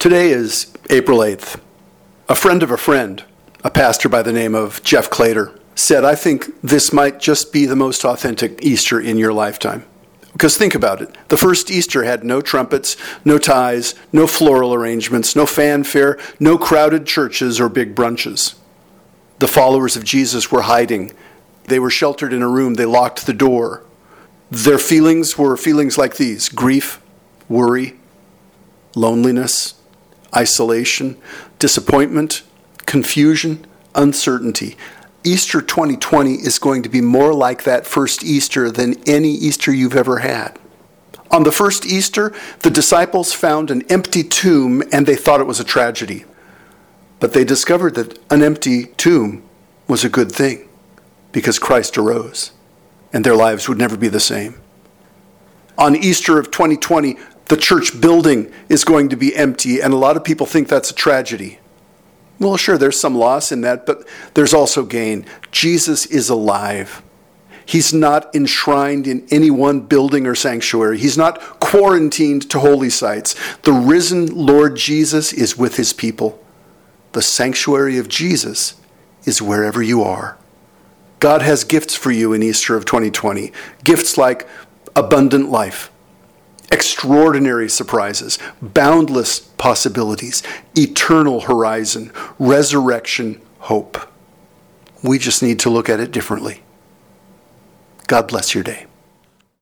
Today is April 8th. A friend of a friend, a pastor by the name of Jeff Claytor, said, I think this might just be the most authentic Easter in your lifetime. Because think about it. The first Easter had no trumpets, no ties, no floral arrangements, no fanfare, no crowded churches or big brunches. The followers of Jesus were hiding. They were sheltered in a room. They locked the door. Their feelings were feelings like these: grief, worry, loneliness, isolation, disappointment, confusion, uncertainty. Easter 2020 is going to be more like that first Easter than any Easter you've ever had. On the first Easter, the disciples found an empty tomb and they thought it was a tragedy. But they discovered that an empty tomb was a good thing because Christ arose and their lives would never be the same. On Easter of 2020, the church building is going to be empty, and a lot of people think that's a tragedy. Well, sure, there's some loss in that, but there's also gain. Jesus is alive. He's not enshrined in any one building or sanctuary. He's not quarantined to holy sites. The risen Lord Jesus is with his people. The sanctuary of Jesus is wherever you are. God has gifts for you in Easter of 2020. Gifts like abundant life, extraordinary surprises, boundless possibilities, eternal horizon, resurrection, hope. We just need to look at it differently. God bless your day.